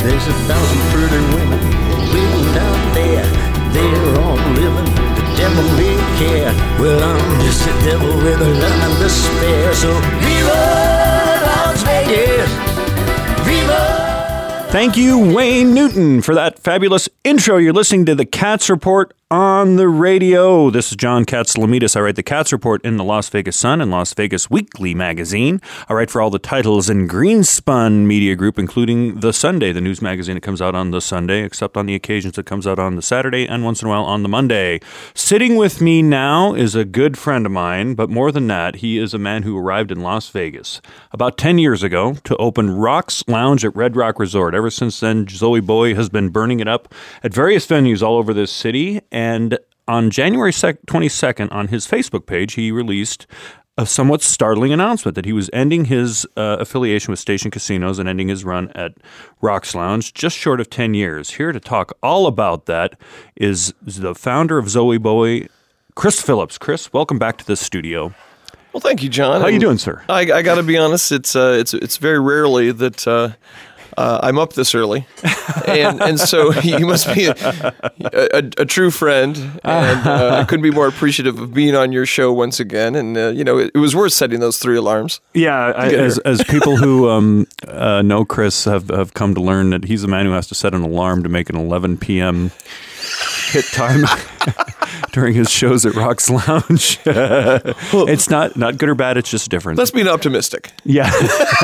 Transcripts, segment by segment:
There's 1,000 pretty women living out there. They're all living, the devil may care. Well, I'm just a devil with a love and despair. So Viva Las Vegas! Viva! Thank you, Wayne Newton, for that fabulous intro. You're listening to the Cats Report on the radio. This is John Katsilometes. I write the Cats Report in the Las Vegas Sun and Las Vegas Weekly magazine. I write for all the titles in Greenspun Media Group, including The Sunday, the news magazine that comes out on the Sunday, except on the occasions it comes out on the Saturday and once in a while on the Monday. Sitting with me now is a good friend of mine, but more than that, he is a man who arrived in Las Vegas about 10 years ago to open Rock's Lounge at Red Rock Resort. Ever since then, Zoe Boy has been burning it up at various venues all over this city. And on January 22nd, on his Facebook page, he released a somewhat startling announcement that he was ending his affiliation with Station Casinos and ending his run at Rock's Lounge just short of 10 years. Here to talk all about that is the founder of Zoe Boy, Chris Phillips. Chris, welcome back to the studio. Well, thank you, John. How you doing, sir? I got to be honest. It's very rarely that I'm up this early, and so you must be a true friend, and I couldn't be more appreciative of being on your show once again. And it was worth setting those 3 alarms. Yeah, as people who know Chris have come to learn that he's a man who has to set an alarm to make an 11 p.m. hit time during his shows at Rock's Lounge. It's not good or bad. It's just different. Let's be optimistic. Yeah.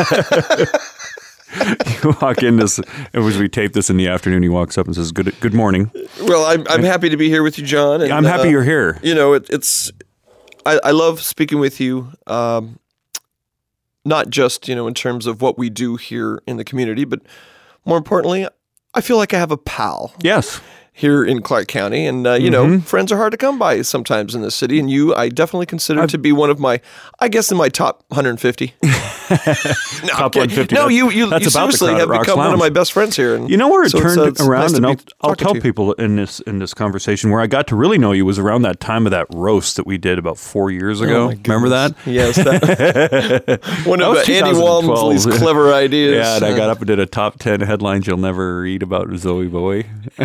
You walk in as we tape this in the afternoon. He walks up and says, "Good morning." Well, I'm happy to be here with you, John. And, I'm happy you're here. I love speaking with you. Not just in terms of what we do here in the community, but more importantly, I feel like I have a pal. Yes. Here in Clark County, and friends are hard to come by sometimes in this city, and I definitely consider to be one of my, I guess, in my top 150. Top 150. No, you that's about seriously have become one of my best friends here. And you know where it turned around, nice and I'll tell people in this conversation where I got to really know you was around that time of that roast that we did about 4 years ago. Remember that? Yes, one of Andy Walmsley's clever ideas. Yeah, and I got up and did a top 10 headlines you'll never read about Zoe Boy.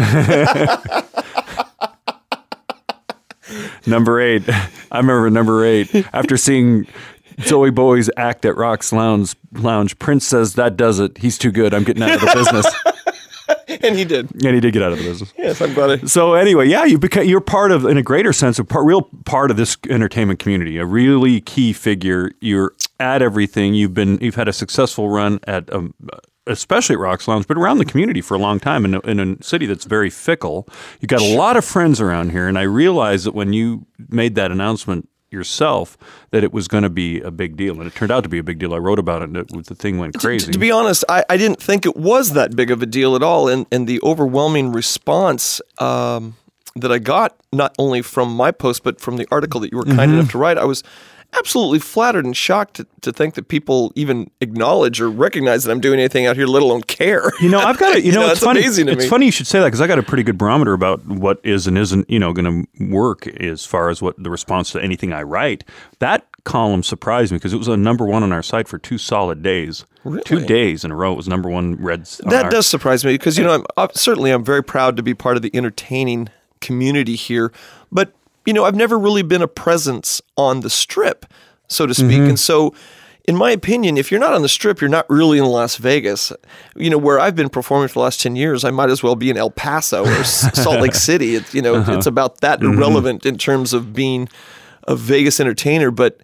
Number 8. I remember number 8. After seeing Zoe Boy's act at Rock's Lounge, Prince says, "That does it. He's too good. I'm getting out of the business." And he did. And he did get out of the business. Yes, I'm glad. So anyway, yeah, you're part of, in a greater sense, real part of this entertainment community, a really key figure. You're at everything. You've had a successful run at especially at Rock's Lounge, but around the community for a long time in a city that's very fickle. You got a lot of friends around here, and I realized that when you made that announcement yourself that it was going to be a big deal, and it turned out to be a big deal. I wrote about it, and the thing went crazy. To be honest, I didn't think it was that big of a deal at all, and the overwhelming response that I got, not only from my post, but from the article that you were kind enough to write, I was absolutely flattered and shocked to think that people even acknowledge or recognize that I'm doing anything out here, let alone care. I've got it. It's funny. Amazing to me. It's funny you should say that, because I got a pretty good barometer about what is and isn't, going to work as far as what the response to anything I write. That column surprised me because it was a number 1 on our site for 2 solid days. Really? 2 days in a row it was number 1 read. That does surprise me because I'm very proud to be part of the entertaining community here, but I've never really been a presence on the Strip, so to speak. And so, in my opinion, if you're not on the Strip, you're not really in Las Vegas. Where I've been performing for the last 10 years, I might as well be in El Paso or Salt Lake City. It's about that irrelevant in terms of being a Vegas entertainer. But,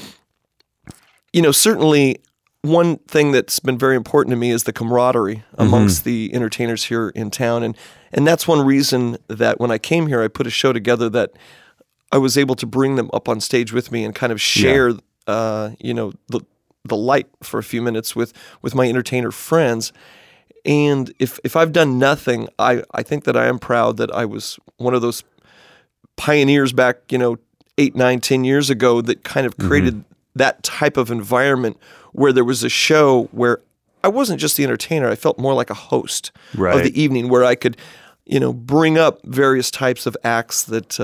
certainly one thing that's been very important to me is the camaraderie amongst the entertainers here in town. And that's one reason that when I came here, I put a show together that I was able to bring them up on stage with me and kind of share, the light for a few minutes with my entertainer friends. And if I've done nothing, I think that I am proud that I was one of those pioneers back, 8, 9, 10 years ago that kind of created that type of environment where there was a show where I wasn't just the entertainer. I felt more like a host of the evening where I could, bring up various types of acts that,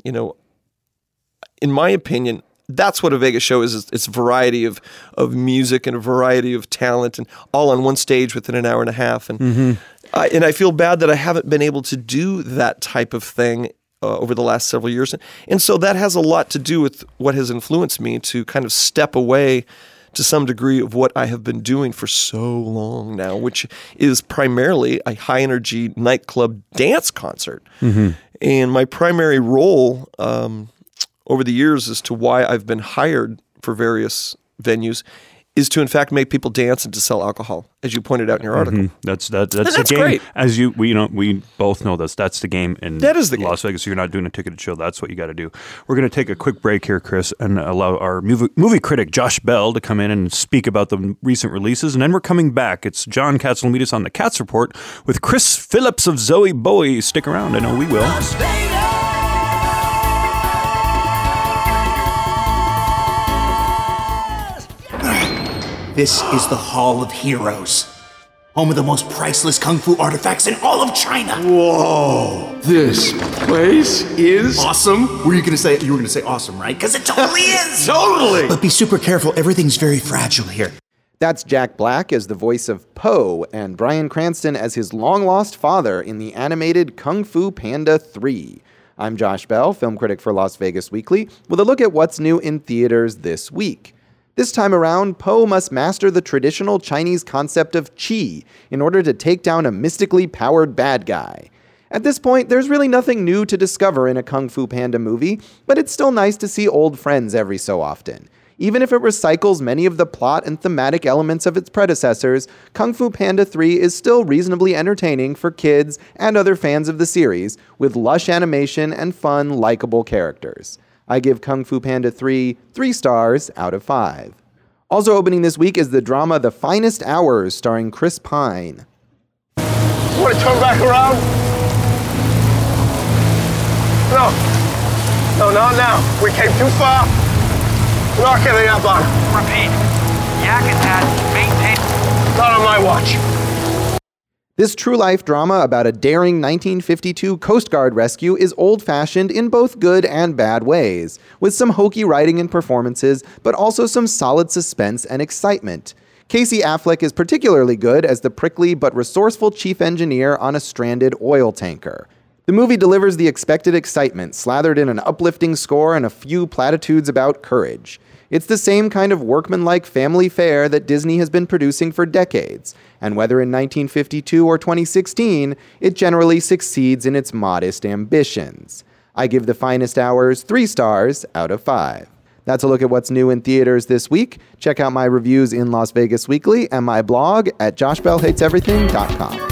in my opinion, that's what a Vegas show is. It's a variety of music and a variety of talent and all on one stage within an hour and a half. And And I feel bad that I haven't been able to do that type of thing over the last several years. And so that has a lot to do with what has influenced me to kind of step away to some degree of what I have been doing for so long now, which is primarily a high-energy nightclub dance concert. Mm-hmm. And my primary role over the years as to why I've been hired for various venues is to in fact make people dance and to sell alcohol, as you pointed out in your article. Mm-hmm. That's the game. Great. As we both know this. That's the game in that is the Las game. Vegas. You're not doing a ticketed show. That's what you got to do. We're going to take a quick break here, Chris, and allow our movie critic Josh Bell to come in and speak about the recent releases, and then we're coming back. It's John Katsilometes on the Cats Report with Chris Phillips of Zoe Bowie. Stick around. I know we will. This is the Hall of Heroes, home of the most priceless kung fu artifacts in all of China. Whoa, this place is Awesome? You were gonna say awesome, right? Because it totally is. totally. But be super careful. Everything's very fragile here. That's Jack Black as the voice of Po and Bryan Cranston as his long-lost father in the animated Kung Fu Panda 3. I'm Josh Bell, film critic for Las Vegas Weekly, with a look at what's new in theaters this week. This time around, Po must master the traditional Chinese concept of qi in order to take down a mystically powered bad guy. At this point, there's really nothing new to discover in a Kung Fu Panda movie, but it's still nice to see old friends every so often. Even if it recycles many of the plot and thematic elements of its predecessors, Kung Fu Panda 3 is still reasonably entertaining for kids and other fans of the series, with lush animation and fun, likable characters. I give Kung Fu Panda 3 3 stars out of 5. Also opening this week is the drama The Finest Hours, starring Chris Pine. Want to turn back around? No, not now. We came too far. We're not giving up on him. Repeat. Yak attack. Maintain. Not on my watch. This true-life drama about a daring 1952 Coast Guard rescue is old-fashioned in both good and bad ways, with some hokey writing and performances, but also some solid suspense and excitement. Casey Affleck is particularly good as the prickly but resourceful chief engineer on a stranded oil tanker. The movie delivers the expected excitement, slathered in an uplifting score and a few platitudes about courage. It's the same kind of workmanlike family fare that Disney has been producing for decades, and whether in 1952 or 2016, it generally succeeds in its modest ambitions. I give The Finest Hours 3 stars out of 5. That's a look at what's new in theaters this week. Check out my reviews in Las Vegas Weekly and my blog at joshbellhateseverything.com.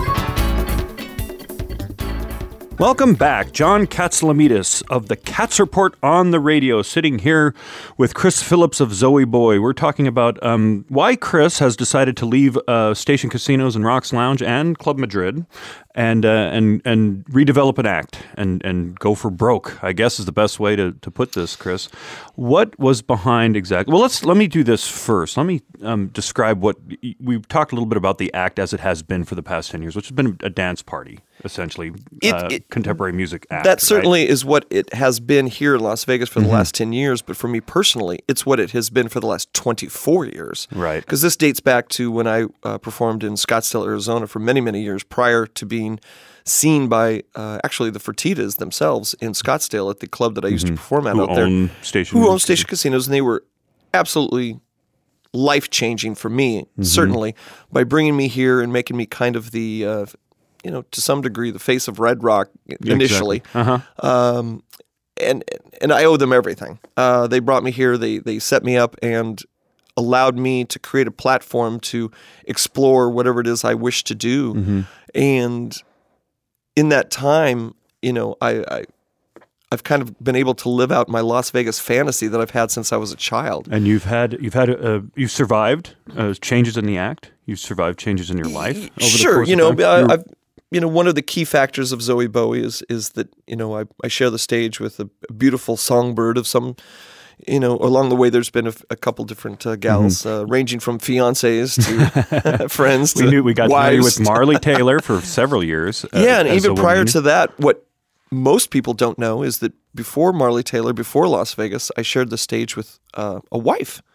Welcome back. John Katsilometes of the Cats Report on the radio, sitting here with Chris Phillips of Zoe Bowie. We're talking about why Chris has decided to leave Station Casinos and Rocks Lounge and Club Madrid and redevelop an act and go for broke, I guess is the best way to put this, Chris. What was behind exactly? Well, let me do this first. Let me describe what we've talked a little bit about the act as it has been for the past 10 years, which has been a dance party, essentially, contemporary music act. That certainly is what it has been here in Las Vegas for the last 10 years, but for me personally, it's what it has been for the last 24 years. Right. Because this dates back to when I performed in Scottsdale, Arizona for many, many years prior to being seen by actually the Fertittas themselves in Scottsdale at the club that I used to perform at out there. Who owned Station Casinos, and they were absolutely life-changing for me, certainly, by bringing me here and making me kind of the, to some degree, the face of Red Rock initially. Exactly. And I owe them everything. They brought me here, they set me up and allowed me to create a platform to explore whatever it is I wish to do. And in that time, I've kind of been able to live out my Las Vegas fantasy that I've had since I was a child. And you've survived changes in the act. You've survived changes in your life. Over Sure, the course of time. I've one of the key factors of Zoe Bowie is that I share the stage with a beautiful songbird of some. Along the way, there's been a couple different gals, ranging from fiancés to friends. We got to know you with Marley Taylor for several years. And even prior to that, what most people don't know is that before Marley Taylor, before Las Vegas, I shared the stage with a wife,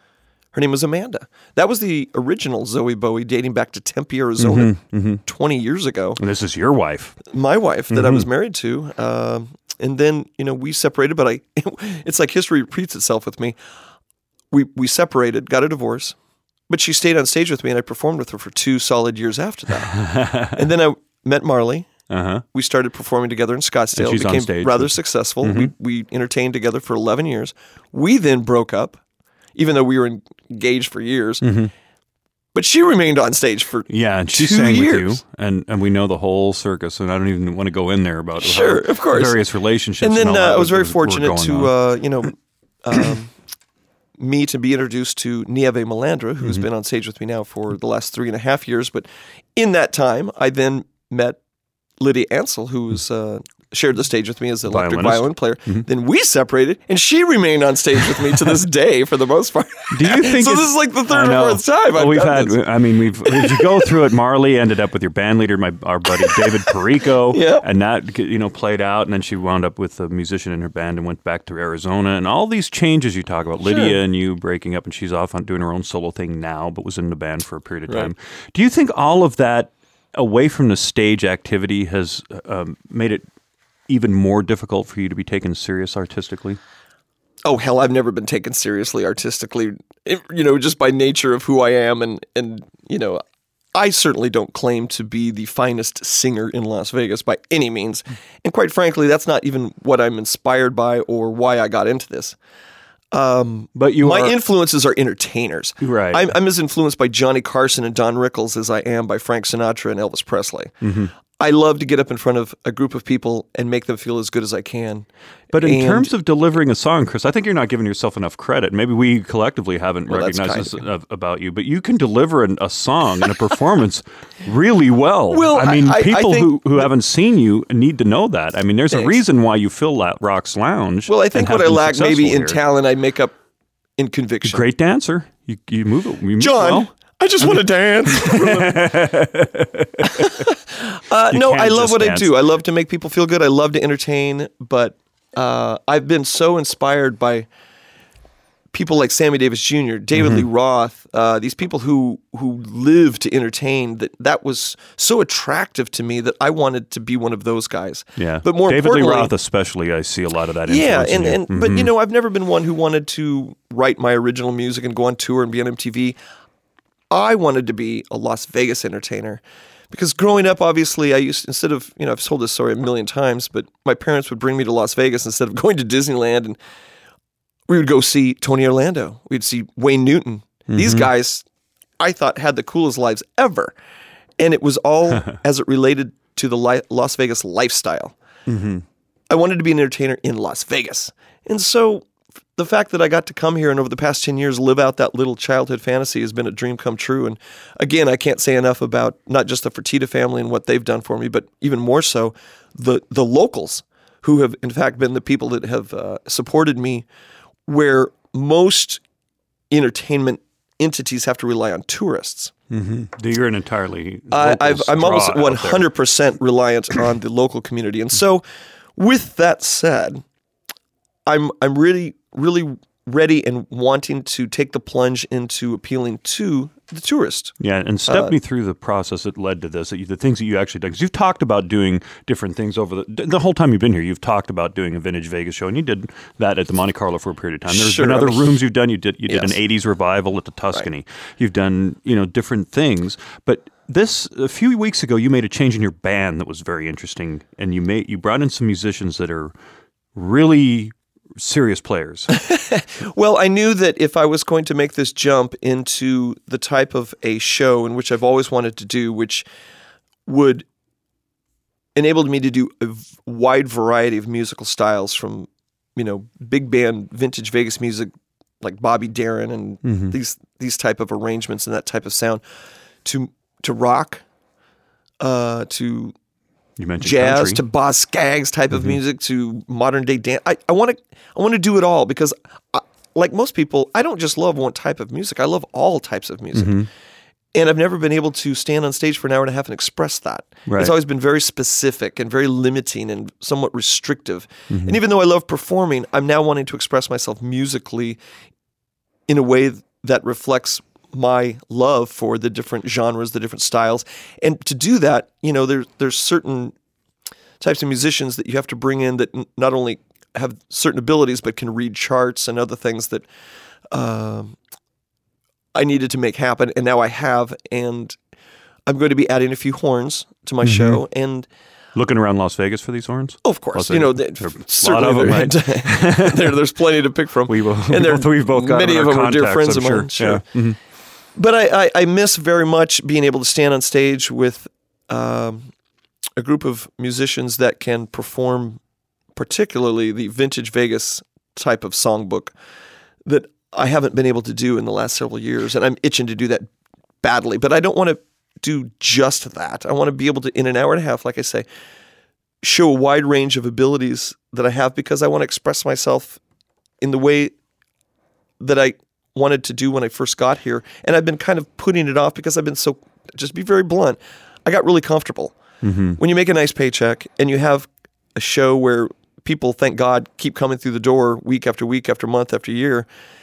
Her name was Amanda. That was the original Zoe Bowie, dating back to Tempe, Arizona, 20 years ago. And this is your wife. My wife that I was married to. And then, we separated, but it's like history repeats itself with me. We separated, got a divorce, but she stayed on stage with me, and I performed with her for 2 solid years after that. And then I met Marley. We started performing together in Scottsdale. And she's became on stage rather successful. We entertained together for 11 years. We then broke up, even though we were engaged for years. But she remained on stage for and she 2 sang years. with you, and we know the whole circus, and I don't even want to go in there about Sure, of course. various relationships. And then all that I was very were fortunate going on. me to be introduced to Nieve Malandra, who's been on stage with me now for the last 3.5 years. But in that time, I then met Lydia Ansel, who's shared the stage with me as an electric violin player. Then we separated, and she remained on stage with me to this day for the most part. Do you think so? This is like the third or fourth time we've had. this. I mean, if you go through it, Marley ended up with your band leader, our buddy David Perico, and that played out, and then she wound up with a musician in her band and went back to Arizona, and all these changes you talk about, Lydia and you breaking up, and she's off on doing her own solo thing now, but was in the band for a period of time. Do you think all of that, away from the stage activity, has made it even more difficult for you to be taken serious artistically? Oh, hell, I've never been taken seriously artistically, just by nature of who I am. And I certainly don't claim to be the finest singer in Las Vegas by any means. And quite frankly, that's not even what I'm inspired by or why I got into this. But my influences are entertainers. Right. I'm as influenced by Johnny Carson and Don Rickles as I am by Frank Sinatra and Elvis Presley. I love to get up in front of a group of people and make them feel as good as I can. But in terms of delivering a song, Chris, I think you're not giving yourself enough credit. Maybe we collectively haven't recognized this about you, but you can deliver a song and a performance really well. Well, I mean, people I think who haven't seen you need to know that. I mean, there's a reason why you fill Rock's Lounge. Well, I think what I lack maybe in here. talent, I make up in conviction. Great dancer. You move it. You move John, well. I just want to dance. No, I love what I do. I love to make people feel good. I love to entertain, but I've been so inspired by people like Sammy Davis Jr., David Lee Roth, these people who live to entertain, that was so attractive to me that I wanted to be one of those guys. Yeah. But more David importantly, Lee Roth especially, I see a lot of that yeah, influence in you. but I've never been one who wanted to write my original music and go on tour and be on MTV. I wanted to be a Las Vegas entertainer. Because growing up, obviously, instead of, I've told this story a million times, but my parents would bring me to Las Vegas instead of going to Disneyland, and we would go see Tony Orlando. We'd see Wayne Newton. These guys, I thought, had the coolest lives ever. And it was all as it related to the Las Vegas lifestyle. I wanted to be an entertainer in Las Vegas. And so the fact that I got to come here and over the past 10 years live out that little childhood fantasy has been a dream come true. And again, I can't say enough about not just the Fertitta family and what they've done for me, but even more so the locals who have in fact been the people that have supported me, where most entertainment entities have to rely on tourists. You're an entirely I'm almost 100% reliant on the local community. And so with that said, I'm really ready and wanting to take the plunge into appealing to the tourist. Yeah, and step me through the process that led to this, the things that you actually did. Because you've talked about doing different things over the whole time you've been here. You've talked about doing a vintage Vegas show, and you did that at the Monte Carlo for a period of time. There's been other rooms you've done. You did an 80s revival at the Tuscany. Right. You've done different things, but a few weeks ago, you made a change in your band that was very interesting, and you brought in some musicians that are really serious players. Well, I knew that if I was going to make this jump into the type of a show in which I've always wanted to do, which would enable me to do a wide variety of musical styles from, big band vintage Vegas music like Bobby Darin and these type of arrangements and that type of sound to rock, to you mentioned jazz, country. to Boz Scaggs type of music, to modern day dance. I want to do it all because, like most people, I don't just love one type of music. I love all types of music. And I've never been able to stand on stage for an hour and a half and express that. Right. It's always been very specific and very limiting and somewhat restrictive. And even though I love performing, I'm now wanting to express myself musically in a way that reflects my love for the different genres, the different styles. And to do that, there's certain types of musicians that you have to bring in that not only have certain abilities, but can read charts and other things that I needed to make happen. And now I have, and I'm going to be adding a few horns to my show. And looking around Las Vegas for these horns? Oh, of course. There's a lot of them, right? There's plenty to pick from. We've both got many of them are dear contacts, friends I'm of mine. sure. Yeah. Mm-hmm. But I miss very much being able to stand on stage with a group of musicians that can perform particularly the vintage Vegas type of songbook that I haven't been able to do in the last several years. And I'm itching to do that badly. But I don't want to do just that. I want to be able to, in an hour and a half, like I say, show a wide range of abilities that I have because I want to express myself in the way that I wanted to do when I first got here. And I've been kind of putting it off because I've been so, just be very blunt, I got really comfortable. Mm-hmm. When you make a nice paycheck and you have a show where people, thank God, keep coming through the door week after week after month after year,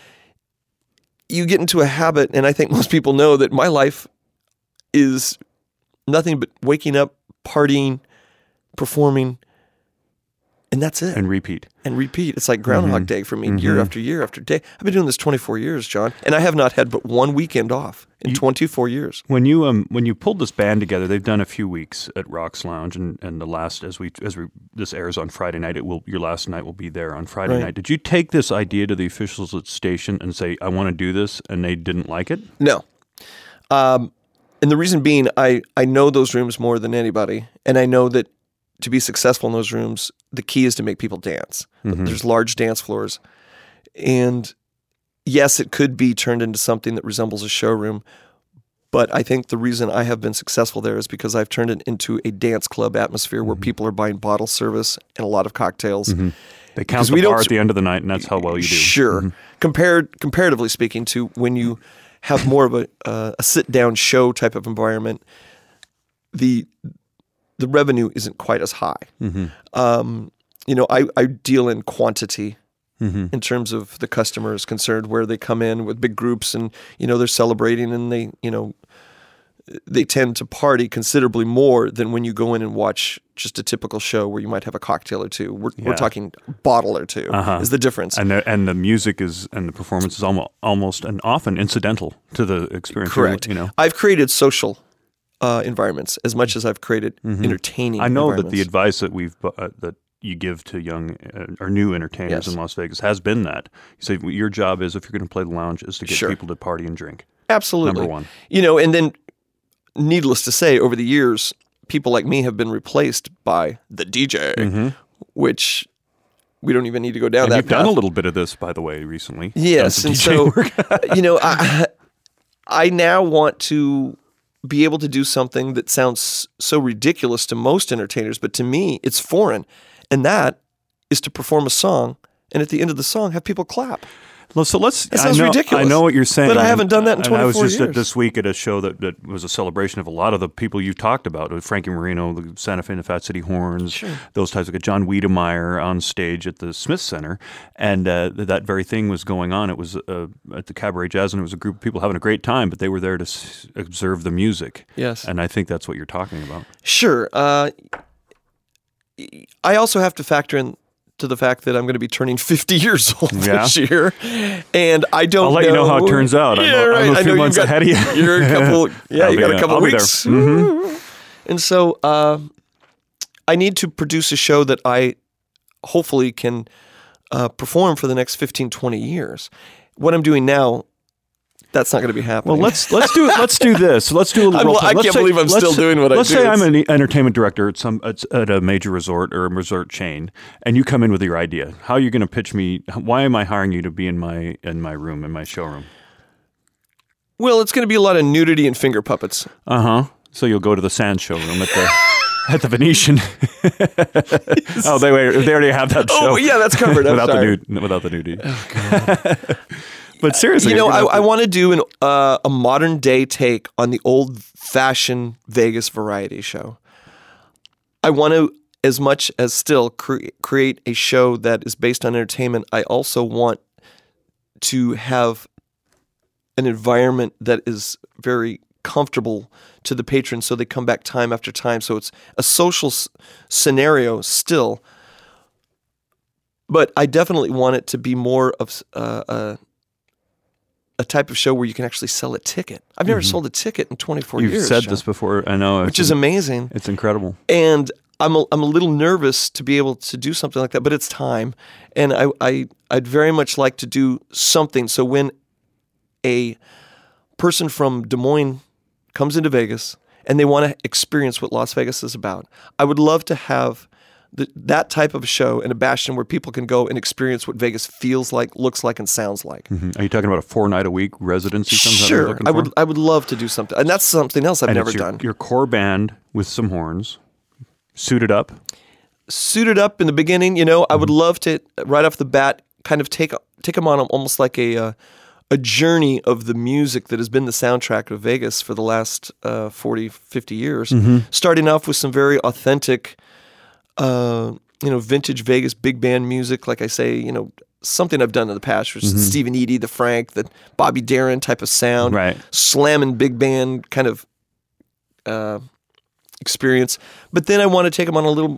you get into a habit, and I think most people know that my life is nothing but waking up, partying, performing, and that's it. And repeat. It's like Groundhog Day for me, year after year after day. I've been doing this 24 years, John, and I have not had but one weekend off in 24 years. When you pulled this band together, they've done a few weeks at Rock's Lounge, and the last as this airs on Friday night, your last night will be there on Friday night. Did you take this idea to the officials at the station and say, I want to do this, and they didn't like it? No. And the reason being, I know those rooms more than anybody, and I know that to be successful in those rooms, the key is to make people dance. Mm-hmm. There's large dance floors. And yes, it could be turned into something that resembles a showroom, but I think the reason I have been successful there is because I've turned it into a dance club atmosphere where people are buying bottle service and a lot of cocktails. Mm-hmm. They count the bar at the end of the night, and that's how well you do. Sure. Mm-hmm. Comparatively speaking to when you have more of a sit-down show type of environment, the revenue isn't quite as high. Mm-hmm. I deal in quantity in terms of the customer is concerned, where they come in with big groups and, they're celebrating and they tend to party considerably more than when you go in and watch just a typical show where you might have a cocktail or two. We're talking bottle or two is the difference. And the music and the performance is almost and often incidental to the experience. Correct. I've created social environments as much as I've created entertaining. I know that the advice that that you give to young or new entertainers in Las Vegas has been that you say your job is, if you're going to play the lounge, is to get people to party and drink. Absolutely, number one. And then, needless to say, over the years, people like me have been replaced by the DJ, which we don't even need to go down that path. You've done a little bit of this, by the way, recently. Yes, and so I now want to be able to do something that sounds so ridiculous to most entertainers, but to me, it's foreign. And that is to perform a song, and at the end of the song, have people clap. Well, so let's. That sounds ridiculous. I know what you're saying, but I haven't done that in 24 years. I was just this week at a show that was a celebration of a lot of the people you talked about, Frankie Marino, the Santa Fe and the Fat City Horns, those types of John Wiedemeyer on stage at the Smith Center, and that very thing was going on. It was at the Cabaret Jazz, and it was a group of people having a great time, but they were there to observe the music. Yes, and I think that's what you're talking about. Sure. I also have to factor in to the fact that I'm going to be turning 50 years old this year, and I don't. I'll let you know how it turns out. I'm a few months ahead of you. You're a couple. Yeah, you got a couple of weeks. Mm-hmm. And so I need to produce a show that I hopefully can perform for the next 15, 20 years. What I'm doing now, that's not going to be happening. Well, let's do this. Let's do a little role play. I can't believe I'm still doing what I do. Let's say I'm an entertainment director at a major resort or a resort chain, and you come in with your idea. How are you going to pitch me? Why am I hiring you to be in my room, in my showroom? Well, it's going to be a lot of nudity and finger puppets. So you'll go to the Sand showroom at the Venetian. Oh, they already have that show. Oh, yeah, that's covered. without the nudity. Oh, God. But seriously, I want to do a modern day take on the old fashioned Vegas variety show. I want to, as much as still create a show that is based on entertainment. I also want to have an environment that is very comfortable to the patrons, so they come back time after time. So it's a social scenario still, but I definitely want it to be more of a type of show where you can actually sell a ticket. I've never sold a ticket in 24 years. You've said John, this before, I know. which is amazing. It's incredible. And I'm a little nervous to be able to do something like that, but it's time. And I'd very much like to do something. So when a person from Des Moines comes into Vegas and they want to experience what Las Vegas is about, I would love to have that type of show in a bastion where people can go and experience what Vegas feels like, looks like, and sounds like. Are you talking about a 4-night-a-week residency? Sure, I would love to do something, and that's something else I've never done. Your core band with some horns, suited up in the beginning. I would love to right off the bat kind of take them on almost like a journey of the music that has been the soundtrack of Vegas for the last 40, 50 years. Starting off with some very authentic, vintage Vegas big band music, like I say, something I've done in the past, which is Stephen Eady, the Frank, the Bobby Darin type of sound, right? Slamming big band kind of experience. But then I want to take them on a little,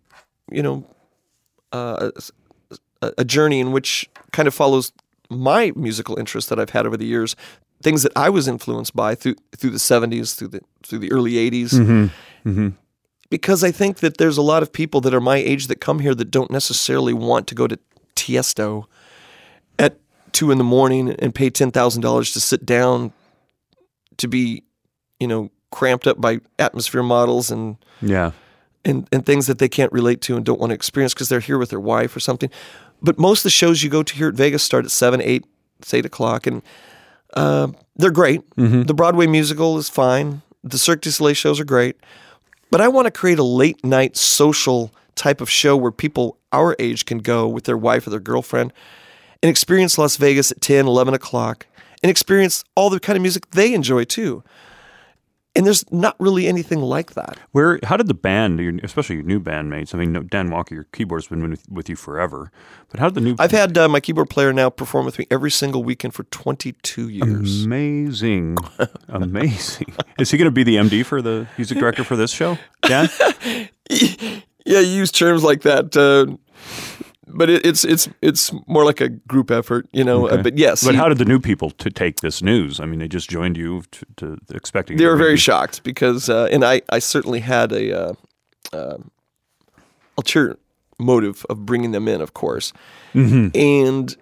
a journey in which kind of follows my musical interests that I've had over the years, things that I was influenced by through the 70s, through the early 80s. Because I think that there's a lot of people that are my age that come here that don't necessarily want to go to Tiesto at 2 a.m. and pay $10,000 to sit down to be, cramped up by atmosphere models and things that they can't relate to and don't want to experience because they're here with their wife or something. But most of the shows you go to here at Vegas start at 7, 8, it's 8 o'clock, and they're great. The Broadway musical is fine. The Cirque du Soleil shows are great. But I want to create a late night social type of show where people our age can go with their wife or their girlfriend and experience Las Vegas at 10, 11 o'clock and experience all the kind of music they enjoy too. And there's not really anything like that. How did the band, especially your new bandmates, I mean, Dan Walker, your keyboard's been with you forever, but how did the new... I've had my keyboard player now perform with me every single weekend for 22 years. Amazing. Amazing. Is he going to be the MD for the music director for this show, Dan? Yeah, you use terms like that. But it's more like a group effort, Okay. But yes. But how did the new people take this news? I mean, they just joined you to expecting. They were very shocked because, and I certainly had a ulterior motive of bringing them in, of course, and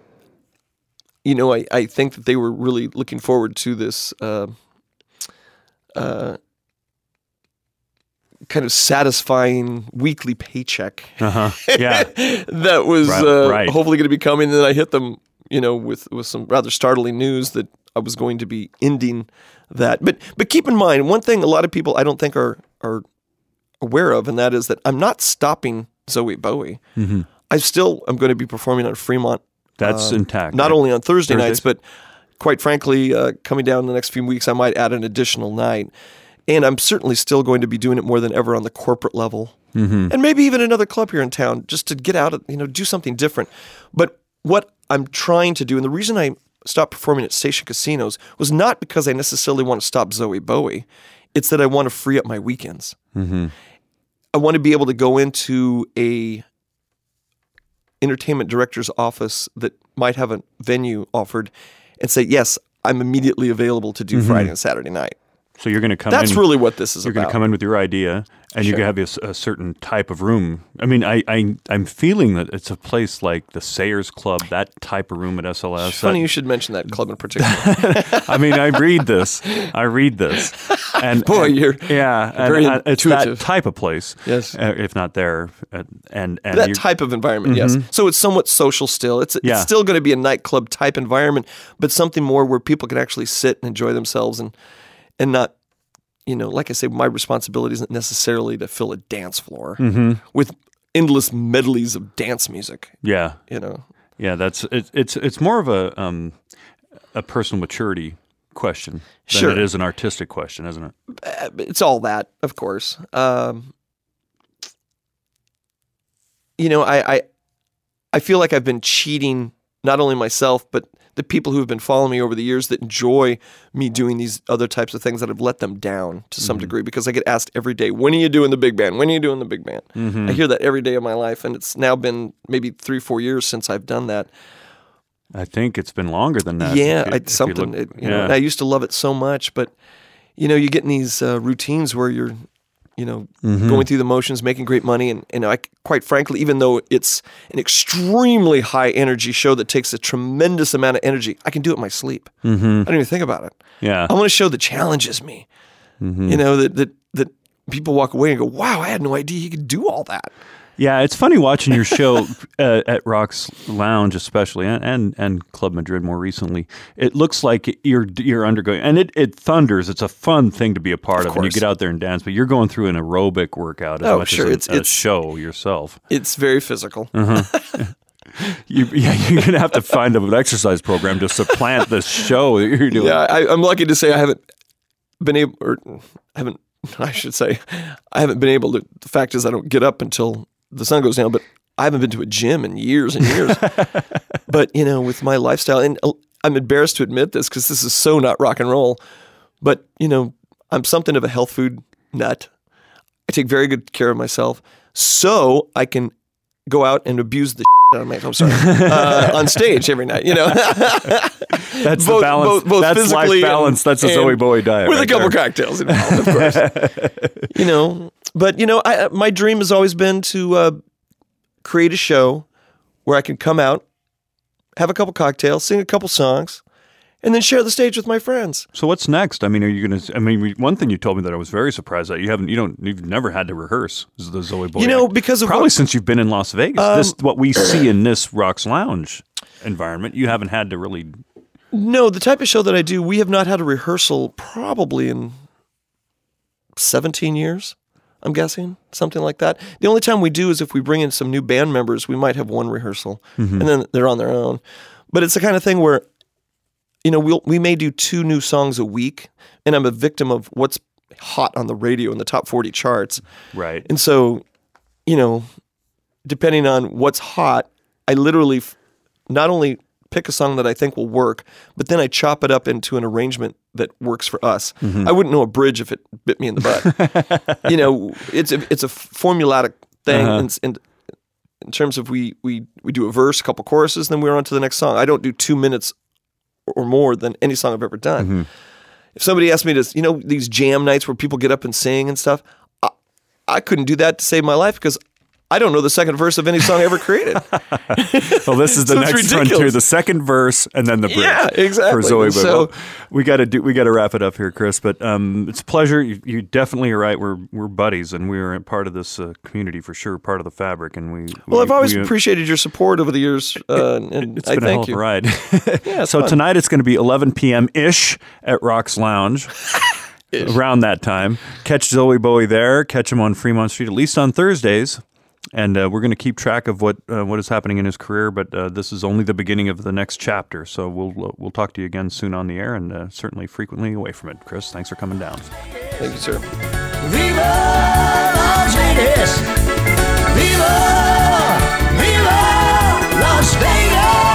I think that they were really looking forward to this. Kind of satisfying weekly paycheck. Yeah, that was right. hopefully going to be coming. And then I hit them, with some rather startling news that I was going to be ending that. But keep in mind, one thing a lot of people I don't think are aware of, and that is that I'm not stopping Zoe Bowie. I still am going to be performing on Fremont. That's intact. Not only on Thursday nights, but quite frankly, coming down the next few weeks, I might add an additional night. And I'm certainly still going to be doing it more than ever on the corporate level. And maybe even another club here in town, just to get out, do something different. But what I'm trying to do, and the reason I stopped performing at Station Casinos was not because I necessarily want to stop Zoe Bowie. It's that I want to free up my weekends. I want to be able to go into a entertainment director's office that might have a venue offered and say, yes, I'm immediately available to do Friday and Saturday night. So you're going to come in. That's really what this is about. You're going to come in with your idea, and you can have a certain type of room. I mean, I'm feeling that it's a place like the Sayers Club, that type of room at SLS. It's funny you should mention that club in particular. I mean, I read this, and boy, you're very it's intuitive. That type of place. Yes, if not there, and that type of environment. Yes, so it's somewhat social still. It's still going to be a nightclub type environment, but something more where people can actually sit and enjoy themselves and not, like I say, my responsibility isn't necessarily to fill a dance floor with endless medleys of dance music. Yeah, yeah. That's it's more of a personal maturity question than it is an artistic question, isn't it? It's all that, of course. I feel like I've been cheating not only myself, but the people who have been following me over the years that enjoy me doing these other types of things that have let them down to some degree, because I get asked every day, when are you doing the big band? When are you doing the big band? I hear that every day of my life, and it's now been maybe 3-4 years since I've done that. I think it's been longer than that. Yeah, if you look- know, and I used to love it so much, but you get in these routines where you're, going through the motions, making great money, and I, quite frankly, even though it's an extremely high energy show that takes a tremendous amount of energy, I can do it in my sleep. I don't even think about it. Yeah. I want a show that challenges me. That people walk away and go, "Wow, I had no idea you could do all that." Yeah, it's funny watching your show at Rock's Lounge, especially, and Club Madrid more recently. It looks like you're undergoing, and it thunders. It's a fun thing to be a part of, and you get out there and dance. But you're going through an aerobic workout as much as a show yourself. It's very physical. You're gonna have to find an exercise program to supplant this show that you're doing. Yeah, I'm lucky to say I haven't been able, or I should say, I haven't been able to. The fact is, I don't get up until the sun goes down, but I haven't been to a gym in years and years. But, with my lifestyle, and I'm embarrassed to admit this because this is so not rock and roll, but, I'm something of a health food nut. I take very good care of myself so I can go out and abuse the out of my, I'm sorry, on stage every night, That's the balance. Both that's life balance. That's a Zoe Bowie diet. With right a couple there. cocktails involved, of course. But, my dream has always been to create a show where I can come out, have a couple cocktails, sing a couple songs, and then share the stage with my friends. So what's next? I mean, are you going to? One thing you told me that I was very surprised at, you've never had to reverse is the Zoe Bowie. Because of probably since you've been in Las Vegas, what we see in this Rock's Lounge environment, you haven't had to really. No, the type of show that I do, we have not had a rehearsal probably in 17 years. I'm guessing, something like that. The only time we do is if we bring in some new band members, we might have one rehearsal, and then they're on their own. But it's the kind of thing where, we may do 2 new songs a week, and I'm a victim of what's hot on the radio in the top 40 charts. Right. And so, depending on what's hot, I literally not only pick a song that I think will work, but then I chop it up into an arrangement that works for us. I wouldn't know a bridge if it bit me in the butt. It's a formulatic thing, and in terms of we do a verse, a couple choruses, then we're on to the next song. I don't do 2 minutes or more than any song I've ever done. If somebody asked me to, these jam nights where people get up and sing and stuff, I couldn't do that to save my life because I don't know the second verse of any song I ever created. Well, this is the So it's next ridiculous. frontier, the second verse and then the bridge. Yeah, exactly. For Zoe, So- but we got to wrap it up here, Chris. But it's a pleasure. You definitely are right. We're buddies, and we're a part of this community for sure, part of the fabric. And I've always appreciated your support over the years, and It's I been a hell thank of a you. ride. Yeah, it's So fun. tonight it's going to be 11 p.m.-ish at Rock's Lounge. Around that time. Catch Zoe Bowie there. Catch him on Fremont Street, at least on Thursdays. And we're going to keep track of what is happening in his career, but this is only the beginning of the next chapter. So we'll talk to you again soon on the air, and certainly frequently away from it. Chris, thanks for coming down. Thank you, sir. Viva Las Vegas! Viva! Viva Las Vegas!